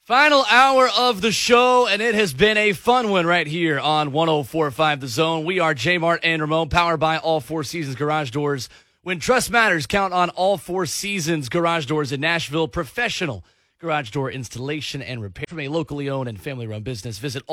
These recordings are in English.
Final hour of the show, and it has been a fun one right here on 104.5 The Zone. We are J Mart and Ramon, powered by All Four Seasons Garage Doors. When trust matters, count on All Four Seasons Garage Doors in Nashville. Professional garage door installation and repair from a locally owned and family-run business. Visit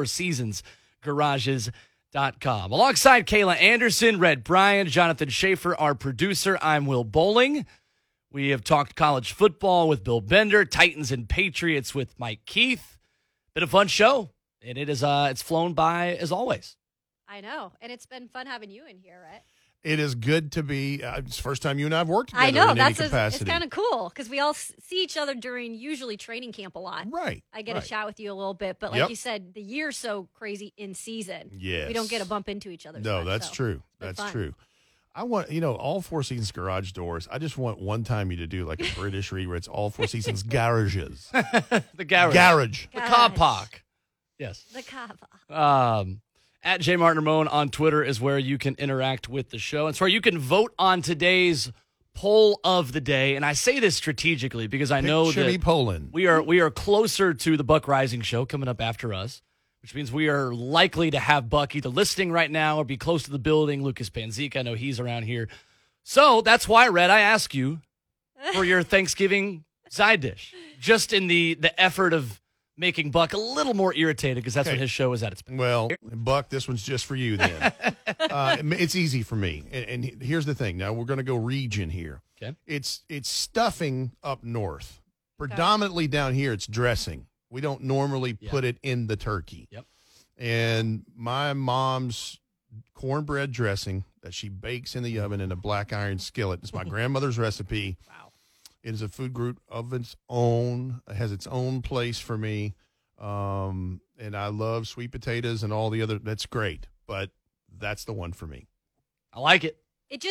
allfourseasonsgarages.com. Alongside Kayla Anderson, Red Bryan, Jonathan Schaefer, our producer, I'm Will Bowling. We have talked college football with Bill Bender, Titans and Patriots with Mike Keith. Been a fun show, and it's flown by as always. I know, and it's been fun having you in here, right? It is good to be. It's the first time you and I have worked together. I know, in any capacity. It's kind of cool because we all see each other during usually training camp a lot. Right. I get to chat with you a little bit, but like you said, the year's so crazy in season. Yes. We don't get to bump into each other. No, that's true. That's true. I want, All Four Seasons Garage Doors. I just want one time you to do like a British read where it's All Four Seasons Garages. The garage. Garage. The car park. Yes. The car park. At J. Martin Ramon on Twitter is where you can interact with the show. It's where you can vote on today's poll of the day. And I say this strategically because I know that Poland. we are closer to the Buck Rising show coming up after us, which means we are likely to have Buck either listening right now or be close to the building. Lucas Panzica, I know he's around here. So that's why, Red, I ask you for your Thanksgiving side dish, just in the effort of making Buck a little more irritated because that's when his show is at its best. Well, Buck, this one's just for you then. It's easy for me. And here's the thing. Now, we're going to go region here. Okay. It's stuffing up north. Predominantly down here, it's dressing. We don't normally put it in the turkey. Yep. And my mom's cornbread dressing that she bakes in the oven in a black iron skillet. It's my grandmother's recipe. Wow. It is a food group of its own. It has its own place for me. And I love sweet potatoes and all the other. That's great. But that's the one for me. I like it.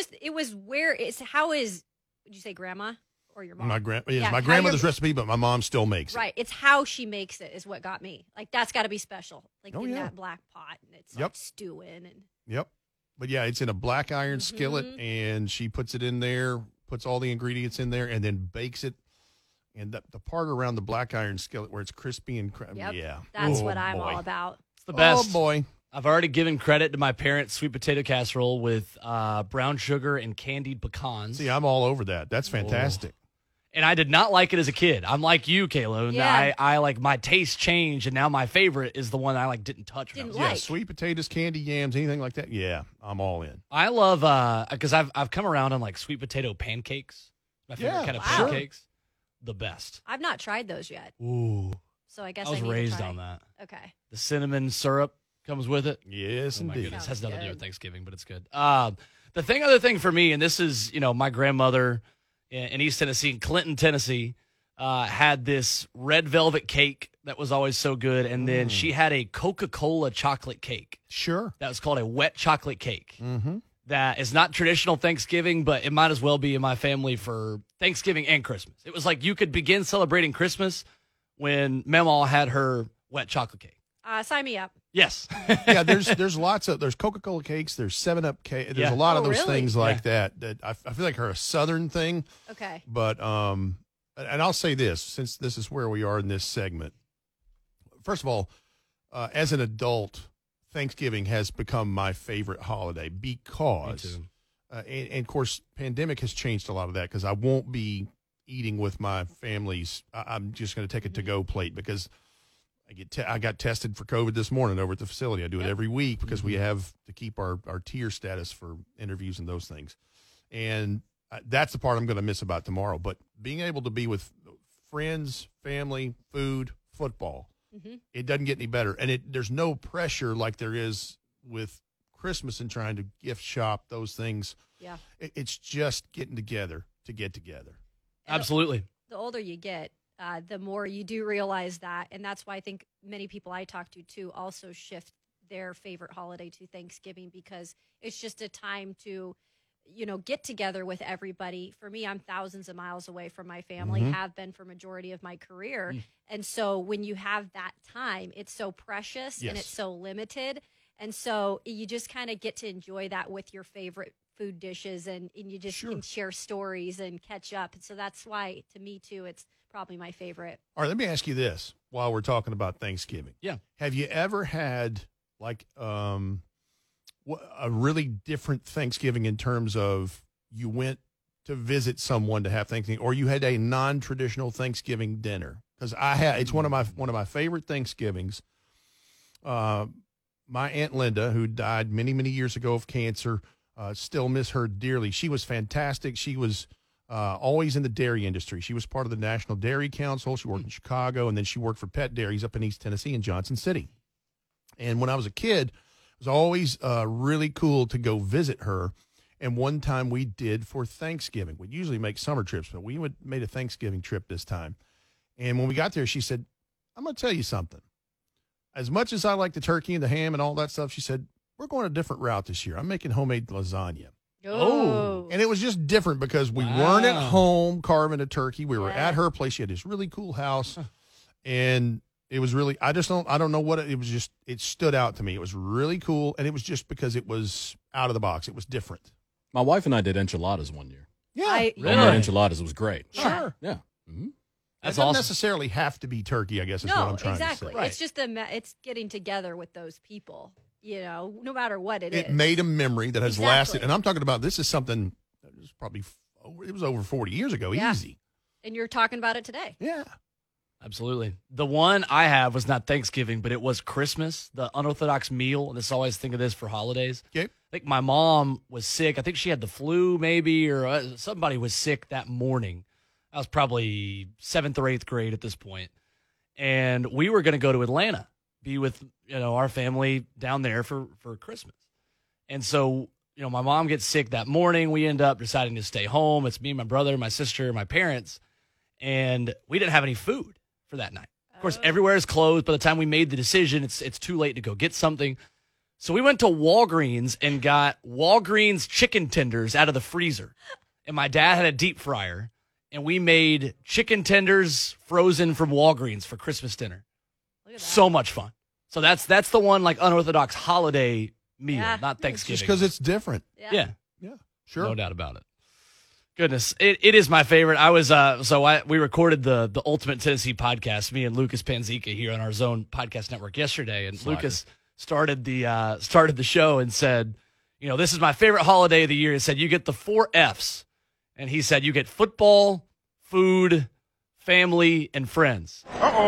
Would you say grandma or your mom? My grandmother's recipe, but my mom still makes it. Right. It's how she makes it is what got me. Like, that's got to be special. Like, in that black pot, and it's like stewing. Yep. But, it's in a black iron skillet, and she puts it in there, puts all the ingredients in there, and then bakes it. And the part around the black iron skillet where it's crispy and that's what I'm all about. It's the best. Oh, boy. I've already given credit to my parents' sweet potato casserole with brown sugar and candied pecans. See, I'm all over that. That's fantastic. And I did not like it as a kid. I'm like you, Kayla. Yeah. I like my taste changed, and now my favorite is the one I didn't touch. Yeah, sweet potatoes, candy yams, anything like that. Yeah, I'm all in. I love because I've come around on like sweet potato pancakes. My favorite kind of pancakes. The best. I've not tried those yet. Ooh. So I guess I was need to raised try. on that. Okay. The cinnamon syrup comes with it. Yes, Oh my indeed. goodness, has nothing to do good. with Thanksgiving, but it's good. The other thing for me, and this is, my grandmother in East Tennessee, in Clinton, Tennessee, had this red velvet cake that was always so good, and then she had a Coca-Cola chocolate cake. Sure. That was called a wet chocolate cake. Mm-hmm. That is not traditional Thanksgiving, but it might as well be in my family for Thanksgiving and Christmas. It was like you could begin celebrating Christmas when Mamaw had her wet chocolate cake. Sign me up. Yes. There's lots of, there's Coca-Cola cakes, there's 7-Up cake, there's a lot of those things like that I feel like are a Southern thing. Okay. But, and I'll say this, since this is where we are in this segment. First of all, as an adult, Thanksgiving has become my favorite holiday because, Me too. And of course, pandemic has changed a lot of that because I won't be eating with my families. I'm just going to take a to-go plate because I got tested for COVID this morning over at the facility. I do it every week because we have to keep our tier status for interviews and those things. And that's the part I'm going to miss about tomorrow. But being able to be with friends, family, food, football, it doesn't get any better. And there's no pressure like there is with Christmas and trying to gift shop, those things. Yeah. It's just getting together to get together. Absolutely. The older you get, the more you do realize that. And that's why I think many people I talk to, too, also shift their favorite holiday to Thanksgiving because it's just a time to, get together with everybody. For me, I'm thousands of miles away from my family, have been for majority of my career. And so when you have that time, it's so precious and it's so limited. And so you just kind of get to enjoy that with your favorite food dishes, and you just Sure. can share stories and catch up. And so that's why, to me too, it's probably my favorite. All right, let me ask you this while we're talking about Thanksgiving. Yeah. Have you ever had like a really different Thanksgiving in terms of you went to visit someone to have Thanksgiving, or you had a non-traditional Thanksgiving dinner? Because it's one of my favorite Thanksgivings. My Aunt Linda, who died many, many years ago of cancer, still miss her dearly. She was fantastic. She was always in the dairy industry. She was part of the National Dairy Council. She worked in Chicago, and then she worked for Pet Dairies up in East Tennessee in Johnson City. And when I was a kid, it was always really cool to go visit her. And one time we did for Thanksgiving. We usually make summer trips, but we made a Thanksgiving trip this time. And when we got there, she said, I'm going to tell you something. As much as I like the turkey and the ham and all that stuff, she said, we're going a different route this year. I'm making homemade lasagna. Oh. And it was just different because we Wow. weren't at home carving a turkey. We were Yeah. at her place. She had this really cool house. And it was really, I don't know what it was, just, it stood out to me. It was really cool. And it was just because it was out of the box. It was different. My wife and I did enchiladas one year. Yeah. Really? Homemade enchiladas was great. Yeah. Sure. Yeah. Mm-hmm. It That's doesn't awesome. necessarily have to be turkey, I guess is what No, I'm trying exactly. to say. Right. It's just it's getting together with those people, no matter what it is. It made a memory that has Exactly. lasted. And I'm talking about, this is something that was probably, it was over 40 years ago. Yeah. Easy. And you're talking about it today. Yeah. Absolutely. The one I have was not Thanksgiving, but it was Christmas, the unorthodox meal. And this always think of this for holidays. Okay. I think my mom was sick. I think she had the flu maybe, or somebody was sick that morning. I was probably 7th or 8th grade at this point. And we were going to go to Atlanta, be with, our family down there for Christmas. And so, my mom gets sick that morning. We end up deciding to stay home. It's me, my brother, my sister, my parents. And we didn't have any food for that night. Of course, everywhere is closed. By the time we made the decision, it's too late to go get something. So we went to Walgreens and got Walgreens chicken tenders out of the freezer. And my dad had a deep fryer. And we made chicken tenders frozen from Walgreens for Christmas dinner. Look at that. So much fun. So that's the one like unorthodox holiday meal, Yeah. not Just Thanksgiving. because it's different. Yeah, Yeah. Sure. no doubt about it. Goodness, it is my favorite. I was we recorded the Ultimate Tennessee podcast, me and Lucas Panzica here on our Zone Podcast Network yesterday, and Slacker. Lucas started the show and said, this is my favorite holiday of the year. He said you get the 4 F's, and he said you get football, food, family, and friends.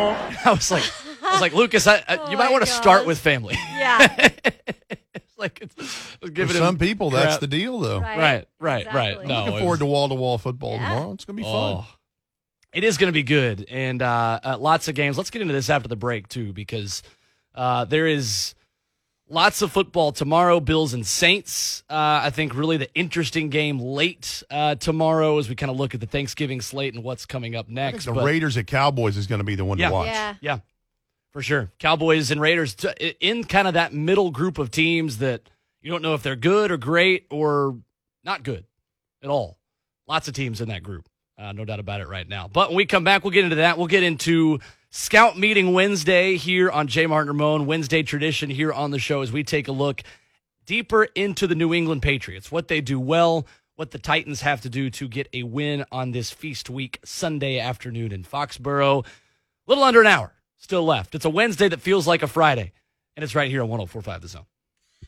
I was like, Lucas, you Oh might my want to start gosh. with family. Yeah. It's like it's For giving some him people, that's crap. the deal, though. Right. Right. Exactly. No, Looking it forward was- to wall-to-wall football Yeah. tomorrow. It's going to be fun. Oh, it is going to be good, and lots of games. Let's get into this after the break too, because there is lots of football tomorrow. Bills and Saints. I think really the interesting game late tomorrow as we kind of look at the Thanksgiving slate and what's coming up I think next. the But- Raiders at Cowboys is going to be the one Yeah. to watch. Yeah. yeah, for sure. Cowboys and Raiders in kind of that middle group of teams that you don't know if they're good or great or not good at all. Lots of teams in that group. No doubt about it right now. But when we come back, we'll get into that. We'll get into Scout Meeting Wednesday here on J. Martin Ramon, Wednesday tradition here on the show as we take a look deeper into the New England Patriots, what they do well, what the Titans have to do to get a win on this feast week Sunday afternoon in Foxborough. A little under an hour still left. It's a Wednesday that feels like a Friday, and it's right here on 104.5 The Zone.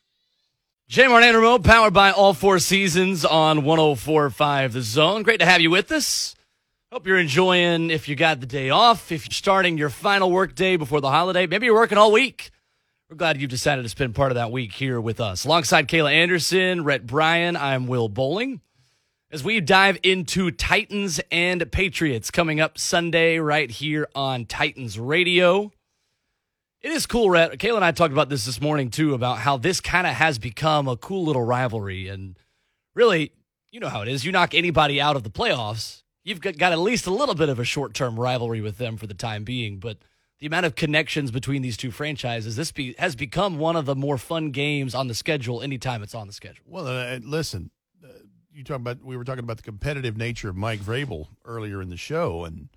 J. Martin Ramon, powered by All Four Seasons on 104.5 The Zone. Great to have you with us. Hope you're enjoying if you got the day off, if you're starting your final work day before the holiday. Maybe you're working all week. We're glad you've decided to spend part of that week here with us. Alongside Kayla Anderson, Rhett Bryan, I'm Will Bowling. As we dive into Titans and Patriots coming up Sunday right here on Titans Radio. It is cool, Rhett. Kayla and I talked about this morning, too, about how this kind of has become a cool little rivalry. And really, you know how it is. You knock anybody out of the playoffs, you've got at least a little bit of a short-term rivalry with them for the time being. But the amount of connections between these two franchises, has become one of the more fun games on the schedule anytime it's on the schedule. Well, listen, we were talking about the competitive nature of Mike Vrabel earlier in the show. And,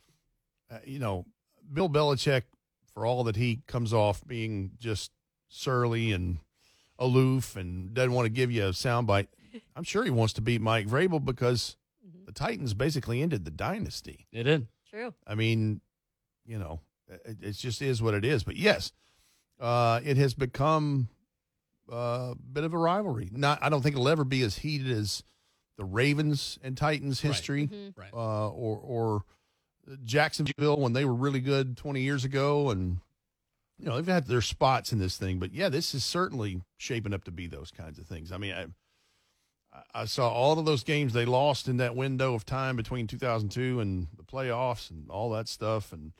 Bill Belichick, for all that he comes off being just surly and aloof and doesn't want to give you a soundbite, I'm sure he wants to beat Mike Vrabel because the Titans basically ended the dynasty. It did. True. I mean, it just is what it is. But yes, it has become a bit of a rivalry. I don't think it'll ever be as heated as the Ravens and Titans history, Right. or Jacksonville when they were really good 20 years ago. And, they've had their spots in this thing. But, yeah, this is certainly shaping up to be those kinds of things. I mean, I saw all of those games they lost in that window of time between 2002 and the playoffs and all that stuff. And,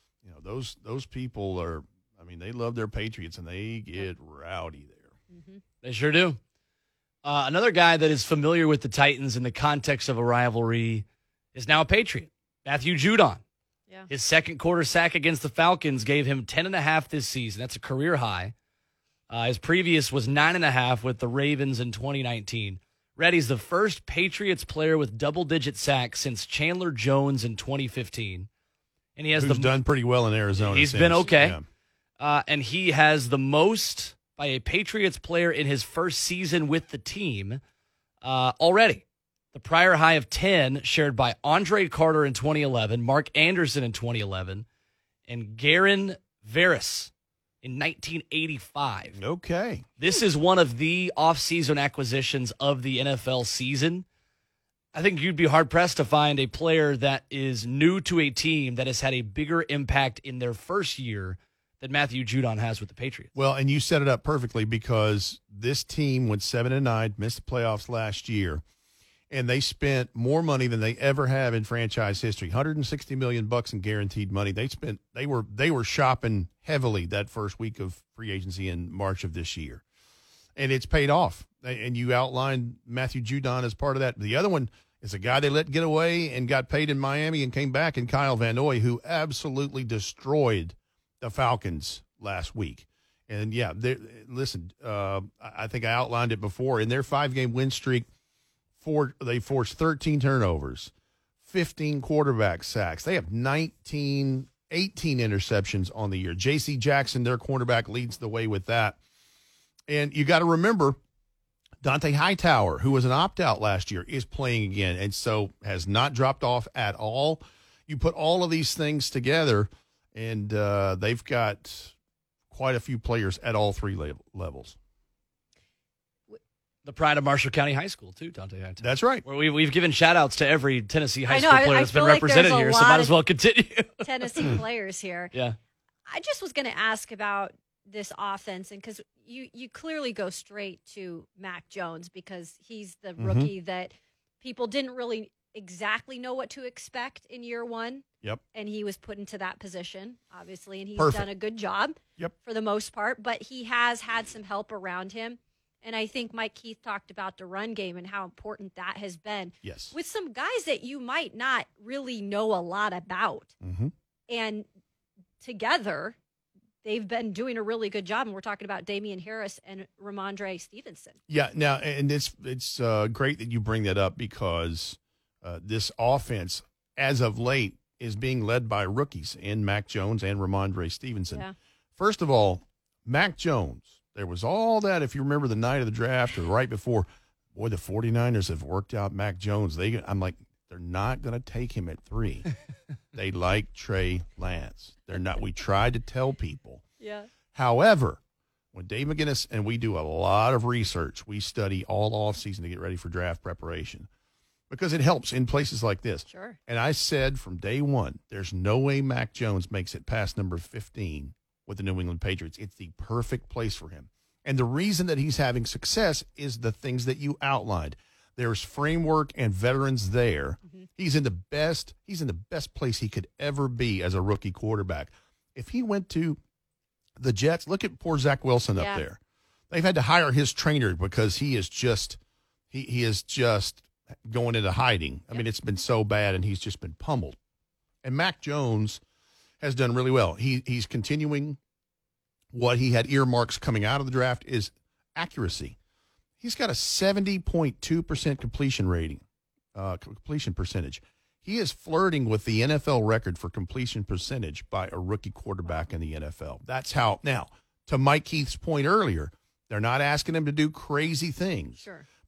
those people they love their Patriots and they get rowdy there. They sure do. Another guy that is familiar with the Titans in the context of a rivalry is now a Patriot, Matthew Judon. Yeah. His second quarter sack against the Falcons gave him 10.5 this season. That's a career high. His previous was 9.5 with the Ravens in 2019. Reddy's the first Patriots player with double-digit sacks since Chandler Jones in 2015. And he has Who's done pretty well in Arizona. He's been okay. Yeah. And he has the most by a Patriots player in his first season with the team already. The prior high of 10 shared by Andre Carter in 2011, Mark Anderson in 2011, and Garen Veras in 1985. Okay. This is one of the offseason acquisitions of the NFL season. I think you'd be hard-pressed to find a player that is new to a team that has had a bigger impact in their first year that Matthew Judon has with the Patriots. Well, and you set it up perfectly because this team went 7-9, missed the playoffs last year, and they spent more money than they ever have in franchise history. $160 million in guaranteed money. They were shopping heavily that first week of free agency in March of this year, and it's paid off. And you outlined Matthew Judon as part of that. The other one is a guy they let get away and got paid in Miami and came back, and Kyle Van Noy, who absolutely destroyed the Falcons last week. And, yeah, listen, I think I outlined it before. In their 5-game win streak, they forced 13 turnovers, 15 quarterback sacks. They have 18 interceptions on the year. J.C. Jackson, their cornerback, leads the way with that. And you got to remember, Dante Hightower, who was an opt-out last year, is playing again, and so has not dropped off at all. You put all of these things together, and they've got quite a few players at all three levels. The pride of Marshall County High School, too, Dante Hightower. That's right. Where we've given shout-outs to every Tennessee high I know, school player I that's been feel like represented there's a here, so lot might of as well continue. Tennessee players here. Yeah. I just was going to ask about this offense, and because you clearly go straight to Mac Jones because he's the rookie that people didn't really exactly know what to expect in year one. Yep. And he was put into that position, obviously, and he's Perfect. done a good job for the most part, but he has had some help around him. And I think Mike Keith talked about the run game and how important that has been. Yes. With some guys that you might not really know a lot about. Mm-hmm. And together, they've been doing a really good job. And we're talking about Damian Harris and Ramondre Stevenson. Yeah, now, and it's great that you bring that up because this offense, as of late, is being led by rookies in Mac Jones and Ramondre Stevenson. Yeah. First of all, Mac Jones, there was all that, if you remember the night of the draft or right before, boy, the 49ers have worked out Mac Jones. I'm like, they're not going to take him at 3. They like Trey Lance. They're not. We tried to tell people. Yeah. However, when Dave McGinnis, and we do a lot of research, we study all offseason to get ready for draft preparation because it helps in places like this. Sure. And I said from day one, there's no way Mac Jones makes it past number 15 with the New England Patriots. It's the perfect place for him. And the reason that he's having success is the things that you outlined. There's framework and veterans there. Mm-hmm. He's in the best place he could ever be as a rookie quarterback. If he went to the Jets, look at poor Zach Wilson up there. They've had to hire his trainer because he is just going into hiding. I mean, it's been so bad, and he's just been pummeled. And Mac Jones has done really well. He's continuing what he had earmarks coming out of the draft is accuracy. He's got a 70.2% completion percentage. He is flirting with the NFL record for completion percentage by a rookie quarterback in the NFL. That's how. Now, to Mike Keith's point earlier, they're not asking him to do crazy things. Sure.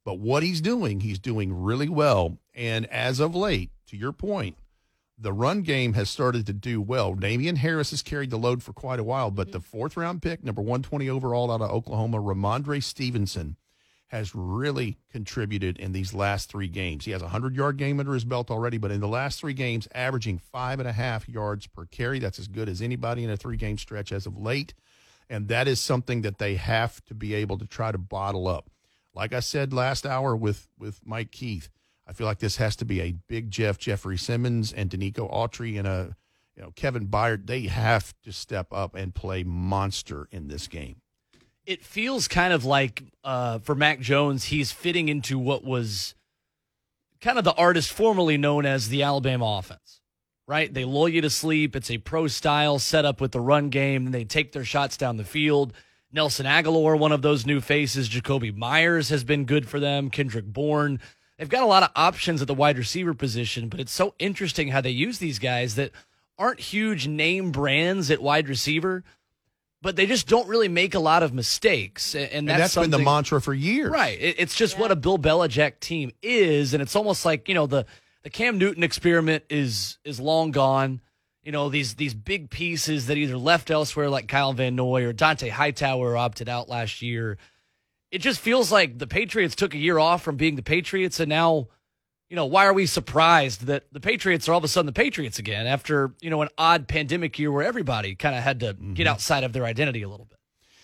But what he's doing really well. And as of late, to your point, the run game has started to do well. Damian Harris has carried the load for quite a while, but the fourth-round pick, number 120 overall out of Oklahoma, Ramondre Stevenson, has really contributed in these last 3 games. He has a 100-yard game under his belt already, but in the last 3 games, averaging 5.5 yards per carry. That's as good as anybody in a 3-game stretch as of late, and that is something that they have to be able to try to bottle up. Like I said last hour with Mike Keith, I feel like this has to be a big Jeffrey Simmons and Danico Autry and Kevin Byard. They have to step up and play monster in this game. It feels kind of like for Mac Jones, he's fitting into what was kind of the artist formerly known as the Alabama offense, right? They lull you to sleep. It's a pro-style setup with the run game, and they take their shots down the field. Nelson Aguilar, one of those new faces. Jacoby Myers has been good for them. Kendrick Bourne. They've got a lot of options at the wide receiver position, but it's so interesting how they use these guys that aren't huge name brands at wide receiver, but they just don't really make a lot of mistakes. And that's been the mantra for years. Right. It's just what a Bill Belichick team is, and it's almost like, the Cam Newton experiment is long gone. These big pieces that either left elsewhere like Kyle Van Noy or Dante Hightower opted out last year. It just feels like the Patriots took a year off from being the Patriots, and now, why are we surprised that the Patriots are all of a sudden the Patriots again after, an odd pandemic year where everybody kind of had to get outside of their identity a little bit?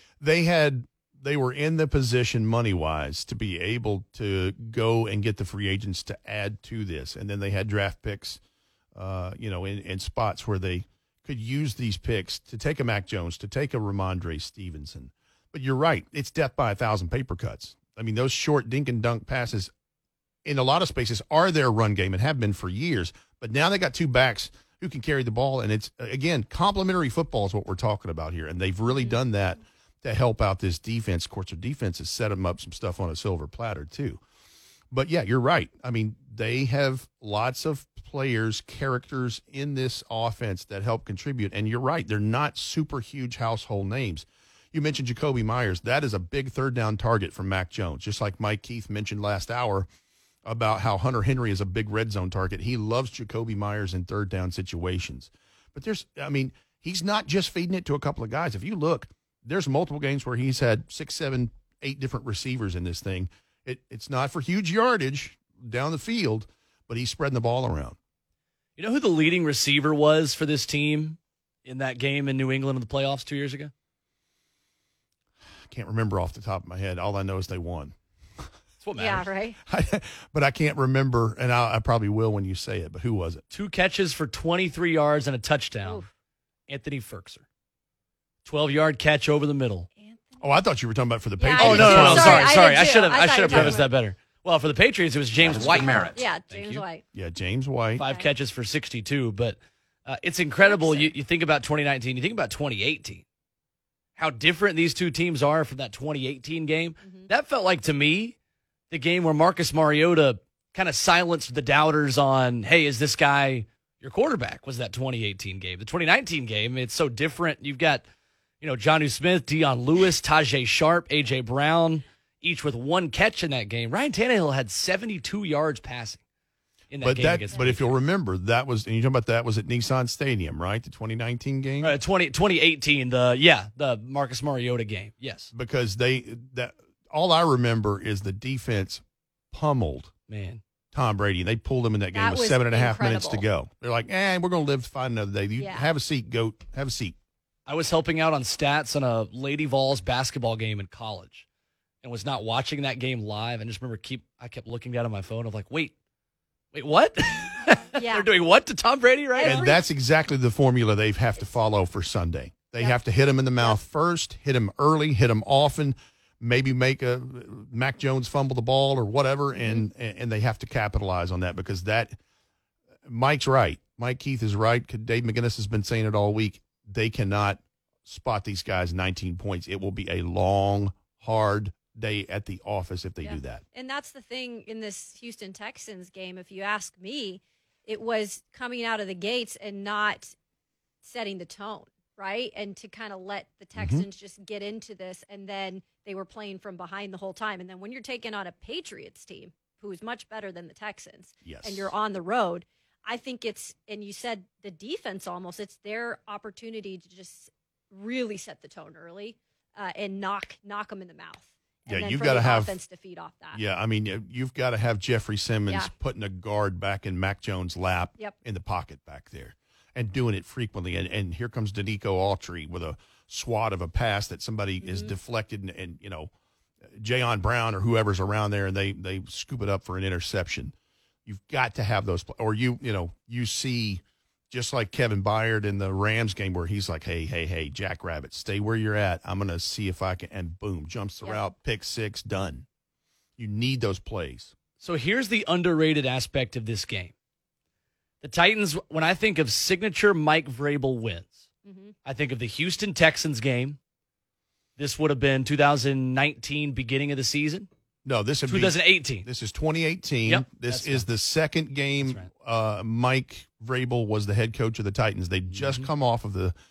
They were in the position money-wise to be able to go and get the free agents to add to this, and then they had draft picks, in spots where they could use these picks to take a Mac Jones, to take a Ramondre Stevenson. But you're right. It's death by 1,000 paper cuts. I mean, those short dink and dunk passes in a lot of spaces are their run game and have been for years. But now they got 2 backs who can carry the ball. And it's, again, complementary football is what we're talking about here. And they've really done that to help out this defense. Of course, their defense has set them up some stuff on a silver platter, too. But, yeah, you're right. I mean, they have lots of players, characters in this offense that help contribute. And you're right. They're not super huge household names. You mentioned Jacoby Myers. That is a big third-down target for Mac Jones, just like Mike Keith mentioned last hour about how Hunter Henry is a big red zone target. He loves Jacoby Myers in third-down situations. But he's not just feeding it to a couple of guys. If you look, there's multiple games where he's had 6, 7, 8 different receivers in this thing. It's not for huge yardage down the field, but he's spreading the ball around. You know who the leading receiver was for this team in that game in New England in the playoffs 2 years ago? Can't remember off the top of my head. All I know is they won. That's what matters. Yeah, right. But I can't remember, and I probably will when you say it, but who was it? 2 catches for 23 yards and a touchdown. Oof. Anthony Ferkser. 12-yard catch over the middle. Oh, I thought you were talking about for the Yeah, Patriots. No, sorry. I should I have thought you were prefaced talking that better. Well, for the Patriots, it was James White. Yeah, James White. Yeah, James White. 5 catches for 62, but it's incredible. You think about 2019, you think about 2018. How different these two teams are from that 2018 game. That felt like, to me, the game where Marcus Mariota kind of silenced the doubters on, hey, is this guy your quarterback, was that 2018 game. The 2019 game, it's so different. You've got, Jonnu Smith, Dion Lewis, Tajay Sharp, A.J. Brown, each with 1 catch in that game. Ryan Tannehill had 72 yards passing in that game. But if you'll remember, that was, and you're talking about that was at Nissan Stadium, right? The 2019 game? 2018, the Marcus Mariota game, yes. Because all I remember is the defense pummeled Tom Brady. They pulled him in that game with 7.5 minutes to go. They're like, we're going to live to fight another day. You have a seat, goat. Have a seat. I was helping out on stats on a Lady Vols basketball game in college and was not watching that game live. I just remember I kept looking down at my phone. I'm like, wait, what? Yeah. They're doing what to Tom Brady, right? And that's exactly the formula they have to follow for Sunday. They have to hit him in the mouth first, hit him early, hit him often, maybe make a Mac Jones fumble the ball or whatever, and they have to capitalize on that because Mike's right. Mike Keith is right. Dave McGinnis has been saying it all week. They cannot spot these guys 19 points. It will be a long, hard day at the office if they do that. And that's the thing in this Houston Texans game, if you ask me, it was coming out of the gates and not setting the tone. right? And to kind of let the Texans just get into this, and then they were playing from behind the whole time. And then when you're taking on a Patriots team who is much better than the Texans, and you're on the road, I think it's, and you said the defense almost, it's their opportunity to just really set the tone early and knock them in the mouth. And then you've for got to the have offense to feed off that. Yeah, I mean, you've got to have Jeffrey Simmons putting a guard back in Mac Jones' lap in the pocket back there and doing it frequently. And here comes Danico Autry with a swat of a pass that somebody is deflected and you know, Jayon Brown or whoever's around there, and they scoop it up for an interception. You've got to have those. Or you see just like Kevin Byard in the Rams game where he's like, hey, Jackrabbit, stay where you're at. I'm going to see if I can. And boom, jumps the route, pick six, done. You need those plays. So here's the underrated aspect of this game. The Titans, when I think of signature Mike Vrabel wins, I think of the Houston Texans game. This would have been 2019, beginning of the season. No, this would 2018. This is 2018. Yep, this is the second game Mike Vrabel was the head coach of the Titans. They'd just come off of the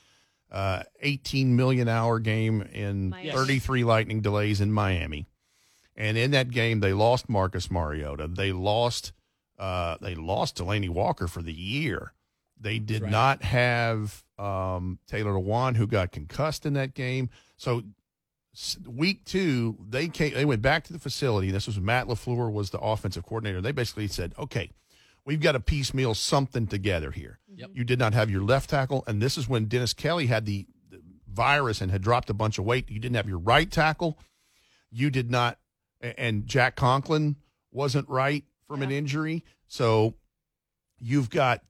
18 million hour game in 33 lightning delays in Miami. And in that game, they lost Marcus Mariota. They lost Delanie Walker for the year. They did not have Taylor Lewan, who got concussed in that game. So week 2, they went back to the facility. This was Matt LaFleur was the offensive coordinator. They basically said, okay, we've got to piecemeal something together here. You did not have your left tackle, and this is when Dennis Kelly had the virus and had dropped a bunch of weight. You didn't have your right tackle. You did not, and Jack Conklin wasn't right from an injury. So you've got,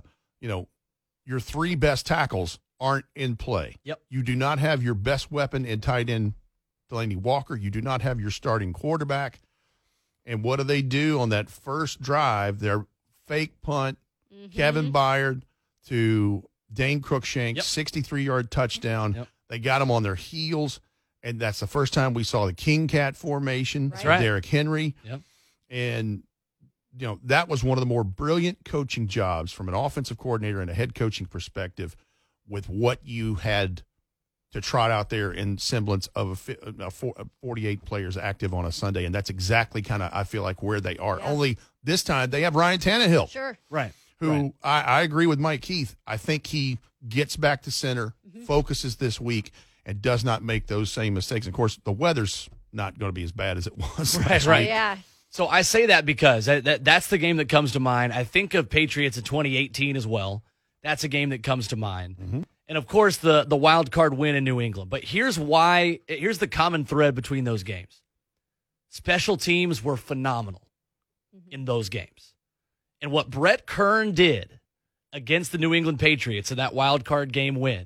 your 3 best tackles aren't in play. You do not have your best weapon in tight end Delanie Walker. You do not have your starting quarterback. And what do they do on that first drive? Their fake punt, Kevin Byard to Dane Cruikshank, 63-yard touchdown. They got them on their heels, and that's the first time we saw the King Cat formation. That's right. Derrick Henry. And that was one of the more brilliant coaching jobs from an offensive coordinator and a head coaching perspective, with what you had to trot out there in semblance of 48 players active on a Sunday. And that's exactly kind of, I feel like, where they are. Only this time they have Ryan Tannehill. Sure. Who I agree with Mike Keith. I think he gets back to center, focuses this week, and does not make those same mistakes. Of course, the weather's not going to be as bad as it was. Right. Yeah. So I say that because that's the game that comes to mind. I think of Patriots in 2018 as well. That's a game that comes to mind. And, of course, the wild card win in New England. But here's the common thread between those games. Special teams were phenomenal in those games. And what Brett Kern did against the New England Patriots in that wild card game win,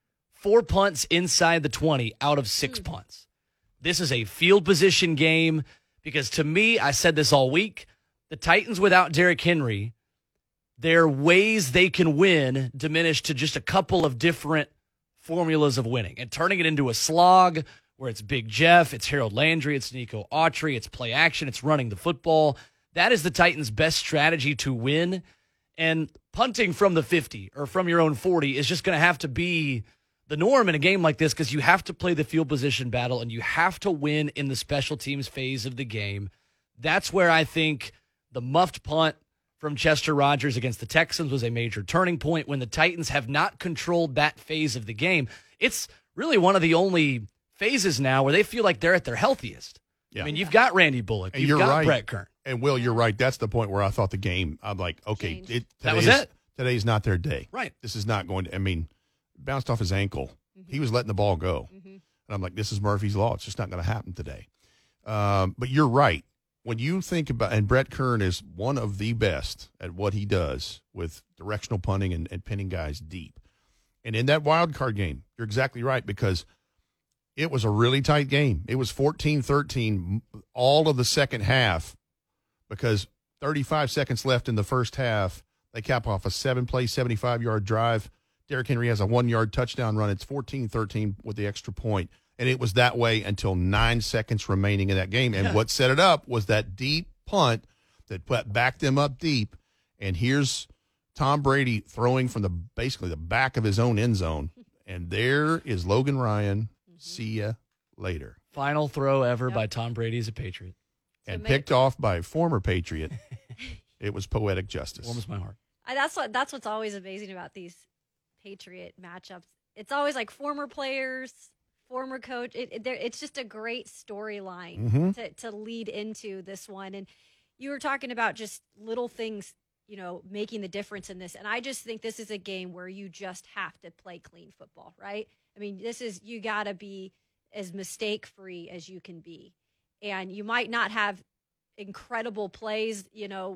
4 punts inside the 20 out of 6 punts. This is a field position game because, to me, I said this all week, the Titans without Derrick Henry, their ways they can win diminish to just a couple of different formulas of winning, and turning it into a slog where it's Big Jeff, it's Harold Landry, it's Nico Autry, it's play action, it's running the football. That is the Titans' best strategy to win. And punting from the 50 or from your own 40 is just going to have to be the norm in a game like this, because you have to play the field position battle and you have to win in the special teams phase of the game. That's where I think the muffed punt from Chester Rogers against the Texans was a major turning point. When the Titans have not controlled that phase of the game, it's really one of the only phases now where they feel like they're at their healthiest. I mean, you've got Randy Bullock. You've got Brett Kern. And, Will, you're right. That's the point where I thought the game, I'm like, okay, that was it. Today's not their day. Right. This is not going to, bounced off his ankle. He was letting the ball go. And I'm like, this is Murphy's Law. It's just not going to happen today. But you're right. When you think about, and Brett Kern is one of the best at what he does with directional punting and pinning guys deep. And in that wild card game, you're exactly right, because it was a really tight game. It was 14-13 all of the second half, because 35 seconds left in the first half. They cap off a 7-play, 75-yard drive. Derrick Henry has a 1-yard touchdown run. It's 14-13 with the extra point. And it was that way until 9 seconds remaining in that game. And what set it up was that deep punt that backed them up deep. And here's Tom Brady throwing from basically the back of his own end zone. And there is Logan Ryan. See ya later. Final throw ever Yep. by Tom Brady as a Patriot. And So picked off by a former Patriot. It was poetic justice. Warms my heart. That's what's always amazing about these Patriot matchups. It's always like former players, former coach. It's just a great storyline to lead into this one. And you were talking about just little things, making the difference in this. And I just think this is a game where you just have to play clean football, right? I mean, you got to be as mistake-free as you can be. And you might not have incredible plays,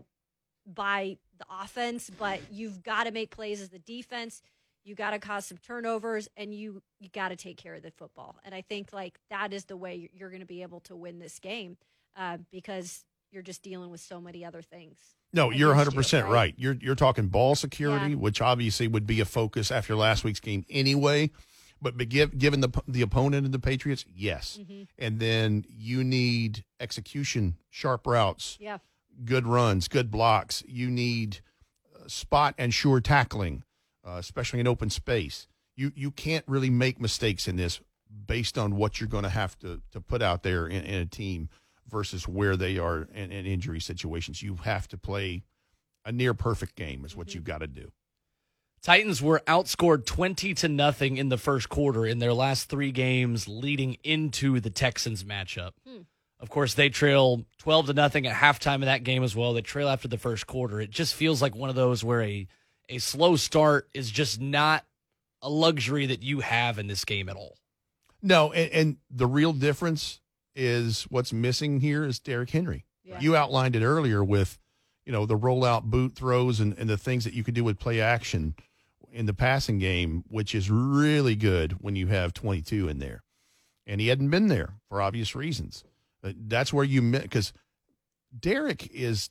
by the offense, but you've got to make plays as the defense. You got to cause some turnovers, and you got to take care of the football. And I think that is the way you're going to be able to win this game because you're just dealing with so many other things. No, you're against 100% you, right. You're talking ball security, Yeah. which obviously would be a focus after last week's game anyway. But given the opponent and the Patriots, yes. Mm-hmm. And then you need execution, sharp routes, Yeah. good runs, good blocks. You need spot and sure tackling, especially in open space. You can't really make mistakes in this based on what you're going to have to put out there in a team versus where they are in injury situations. You have to play a near perfect game is what you've got to do. Titans were outscored 20-0 in the first quarter in their last 3 games leading into the Texans matchup. Of course, they trail 12-0 at halftime of that game as well. They trail after the first quarter. It just feels like one of those where a slow start is just not a luxury that you have in this game at all. No, and the real difference is what's missing here is Derrick Henry. Yeah. You outlined it earlier with, the rollout boot throws and the things that you could do with play action in the passing game, which is really good when you have 22 in there. And he hadn't been there for obvious reasons. That's where because Derrick is.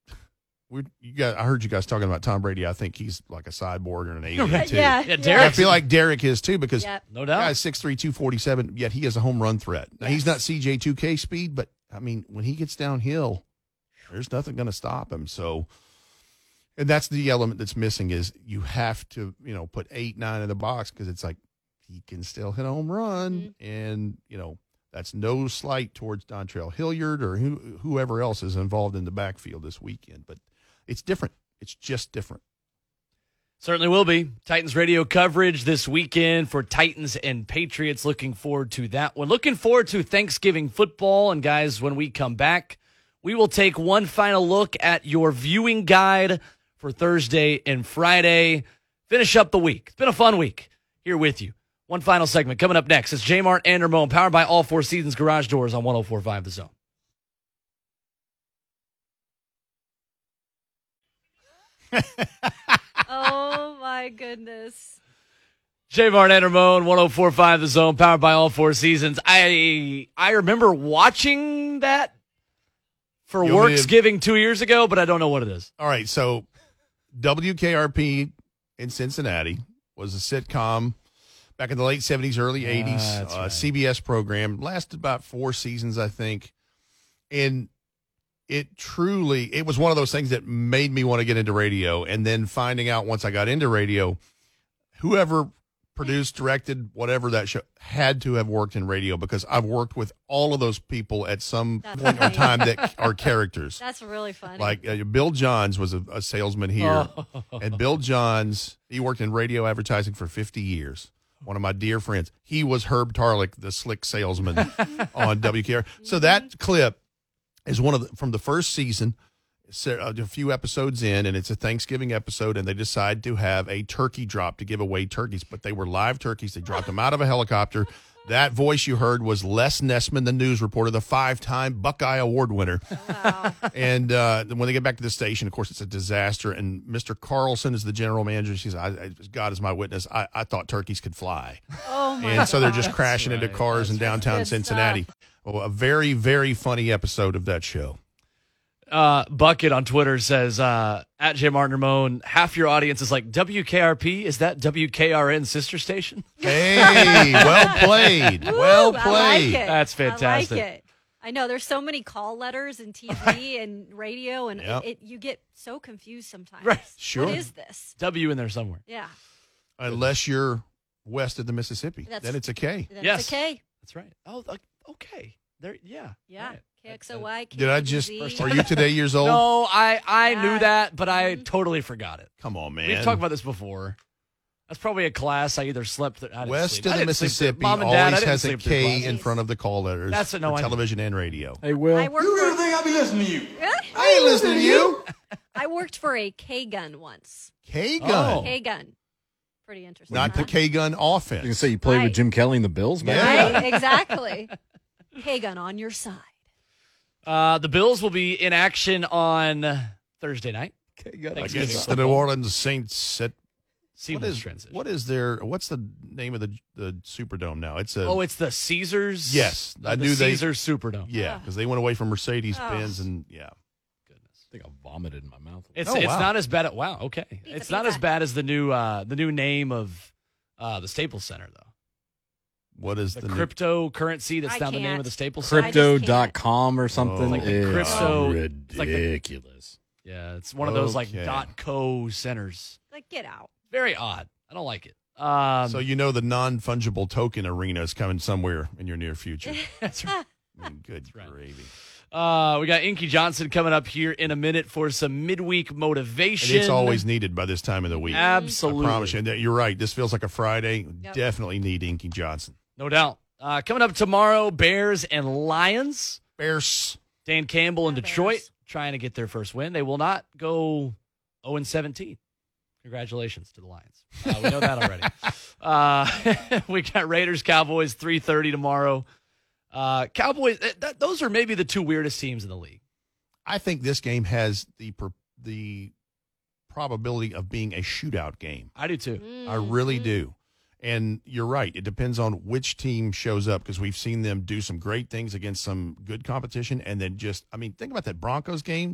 I heard you guys talking about Tom Brady. I think he's like a cyborg or an alien too. Yeah, Yeah, I Derrick, feel like Derrick is too because Yep. no doubt. guy's 6'3", 247, yet he has a home run threat. Now, he's Yes. not CJ2K speed, but, I mean, when he gets downhill, there's nothing going to stop him. So, and that's the element that's missing is you have to, put 8, 9 in the box because it's like he can still hit a home run. And, that's no slight towards Dontrell Hilliard or whoever else is involved in the backfield this weekend. But it's different. It's just different. Certainly will be. Titans radio coverage this weekend for Titans and Patriots. Looking forward to that one. Looking forward to Thanksgiving football. And, guys, when we come back, we will take one final look at your viewing guide for Thursday and Friday. Finish up the week. It's been a fun week here with you. One final segment coming up next. It's J Mart and Ramon, powered by All Four Seasons Garage Doors on 104.5 The Zone. Oh, my goodness. J Mart and Ramon, 104.5 The Zone, powered by All Four Seasons. I remember watching that for You want me to- Worksgiving 2 years ago, but I don't know what it is. All right, so WKRP in Cincinnati was a sitcom back in the late 70s, early 80s, That's right. CBS program. Lasted about 4 seasons, I think. And it was one of those things that made me want to get into radio. And then finding out once I got into radio, whoever produced, directed, whatever that show had to have worked in radio because I've worked with all of those people at some That's point in funny. time that are characters. That's really funny. Like Bill Johns was a salesman here, and Bill Johns, he worked in radio advertising for 50 years. One of my dear friends. He was Herb Tarlick, the slick salesman on WKR. So that clip is from the first season, a few episodes in, and it's a Thanksgiving episode, and they decide to have a turkey drop to give away turkeys, but they were live turkeys. They dropped them out of a helicopter. That voice you heard was Les Nessman, the news reporter, the 5-time Buckeye Award winner. Wow. And when they get back to the station, of course, it's a disaster. And Mr. Carlson is the general manager. She says, God is my witness. I thought turkeys could fly. Oh, my And so they're just gosh. crashing into cars in downtown Good Cincinnati. Oh, a very, very funny episode of that show. Bucket on Twitter says, at J. Martin Ramon, half your audience is like, WKRP? Is that WKRN sister station? Hey, well played. Well Ooh, I played. That's like it. I fantastic. like it. I know there's so many call letters and TV and radio, and Yep. you get so confused sometimes. Right. Sure. What is this? W in there somewhere. Yeah. Unless you're West of the Mississippi. Then it's a K. Then Yes. it's a K. That's right. Oh, okay. There, yeah. Yeah. Right. KXOY. Did I just? KXZ. Are you today years old? No, I knew Yeah. that, but I totally forgot it. Come on, man. We've talked about this before. That's probably a class I either slept through. I didn't West sleep. of I the didn't sleep through. Mississippi Mom and Dad, I always didn't has a sleep through K classes. in front of the call letters. That's a no, for I know. television and radio. Hey, Will. I worked You really for, think I'll be listening to you? Really? I ain't listening to you. I worked for a K gun once. K Oh. gun, K gun. Pretty interesting. not the huh? K gun You can offense. say you played Right. with Jim Kelly and the Bills, man. Yeah. Right? Exactly. K gun on your side. The Bills will be in action on Thursday night. Against the New Orleans Saints. Seamless transition. What's the name of the Superdome now? It's it's the Caesars. Yes, I the knew they- Caesars Superdome. yeah, because they went away from Mercedes Oh. Benz and yeah. Goodness. I think I vomited in my mouth. It's Oh, it's wow. not as bad. Wow. Okay. It's not pizza. as bad as the new name of the Staples Center though. What is The the new- cryptocurrency that's I now the name can't. of the Staples Center. Crypto.com or something. Like the is crypto- it's like the- ridiculous. Yeah, it's one of those like Okay. .co centers. Like, get out. Very odd. I don't like it. So you know the non-fungible token arena is coming somewhere in your near future. that's right. Good right. gravy. We got Inky Johnson coming up here in a minute for some midweek motivation. And it's always needed by this time of the week. Absolutely. I promise you. You're right. This feels like a Friday. Yep. Definitely need Inky Johnson. No doubt. Coming up tomorrow, Bears and Lions. Bears. Dan Campbell in Yeah, Detroit Bears. trying to get their first win. They will not go 0-17. Congratulations to the Lions. We know that already. We got Raiders, Cowboys, 3:30 tomorrow. Cowboys, those are maybe the two weirdest teams in the league. I think this game has the probability of being a shootout game. I do too. I really do. And you're right. It depends on which team shows up because we've seen them do some great things against some good competition. And then think about that Broncos game.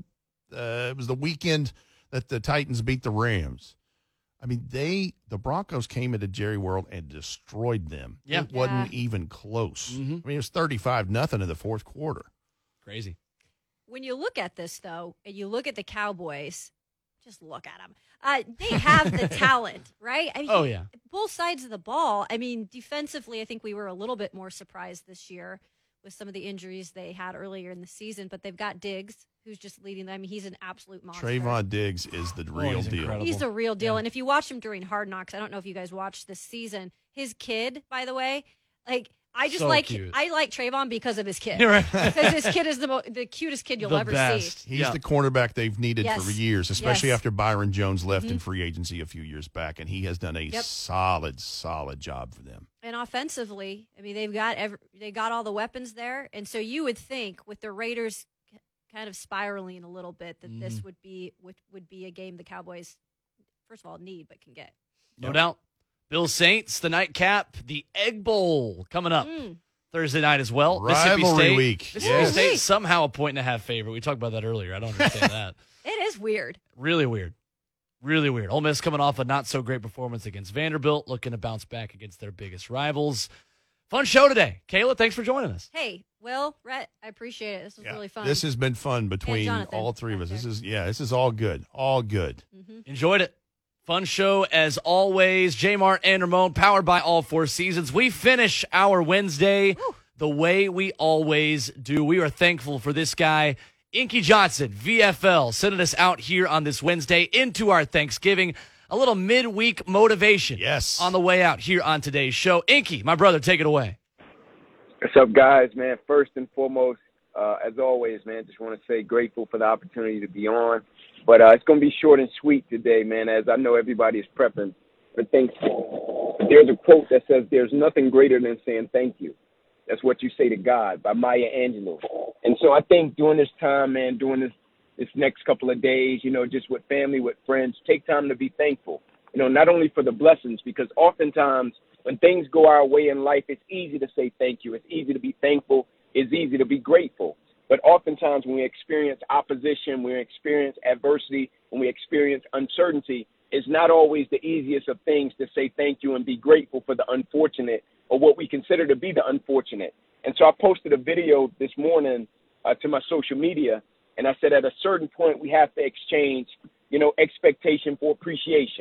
It was the weekend that the Titans beat the Rams. I mean, the Broncos came into Jerry World and destroyed them. Yeah. It wasn't even close. Mhm. I mean, it was 35-0 in the fourth quarter. Crazy. When you look at this, though, and you look at the Cowboys, just look at them. They have the talent, right? I mean, Oh, yeah. both sides of the ball. I mean, defensively, I think we were a little bit more surprised this year with some of the injuries they had earlier in the season, but they've got Diggs, who's just leading them. I mean, he's an absolute monster. Trayvon Diggs is the real he's deal. incredible. He's the real deal. Yeah. And if you watch him during Hard Knocks, I don't know if you guys watched this season. His kid, by the way, like I just So like cute. I like Trayvon because of his kid. You're right. Because his kid is the cutest kid you'll The ever best. see. He's Yeah. the cornerback they've needed Yes. for years, especially Yes. after Byron Jones left in free agency a few years back, and he has done a Yep. solid job for them. And offensively, I mean, they got all the weapons there, and so you would think with the Raiders kind of spiraling a little bit that this would be a game the Cowboys, first of all, need but can get. No doubt. Bill Saints, the nightcap, the Egg Bowl coming up Thursday night as well. Mississippi Rivalry State. week. Mississippi Yes. State somehow a 1.5 favorite. We talked about that earlier. I don't understand that. It is weird. Really weird. Really weird. Ole Miss coming off a not so great performance against Vanderbilt, looking to bounce back against their biggest rivals. Fun show today. Kayla, thanks for joining us. Hey, Will, Rhett, I appreciate it. This was Yeah. really fun. This has been fun between Jonathan all three of us. back This there. is all good. All good. Enjoyed it. Fun show as always. J-Mart and Ramon, powered by All Four Seasons. We finish our Wednesday the way we always do. We are thankful for this guy, Inky Johnson, VFL, sending us out here on this Wednesday into our Thanksgiving. A little midweek motivation. Yes. On the way out here on today's show. Inky, my brother, take it away. What's up, guys, man? First and foremost, as always, man, just want to say grateful for the opportunity to be on. But it's going to be short and sweet today, man, as I know everybody is prepping for Thanksgiving. There's a quote that says, "There's nothing greater than saying thank you. That's what you say to God," by Maya Angelou. And so I think during this time, man, during this next couple of days, just with family, with friends, take time to be thankful. Not only for the blessings, because oftentimes when things go our way in life, it's easy to say thank you. It's easy to be thankful. It's easy to be grateful. But oftentimes when we experience opposition, when we experience adversity, when we experience uncertainty, it's not always the easiest of things to say thank you and be grateful for the unfortunate or what we consider to be the unfortunate. And so I posted a video this morning to my social media, and I said at a certain point we have to exchange, expectation for appreciation.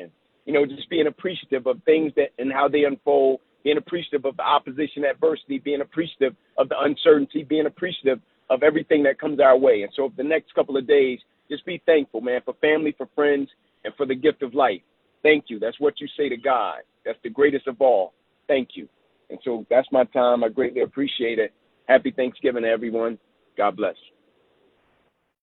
just being appreciative of things and how they unfold, being appreciative of the opposition, adversity, being appreciative of the uncertainty, being appreciative of everything that comes our way. And so the next couple of days, just be thankful, man, for family, for friends, and for the gift of life. Thank you. That's what you say to God. That's the greatest of all. Thank you. And so that's my time. I greatly appreciate it. Happy Thanksgiving to everyone. God bless.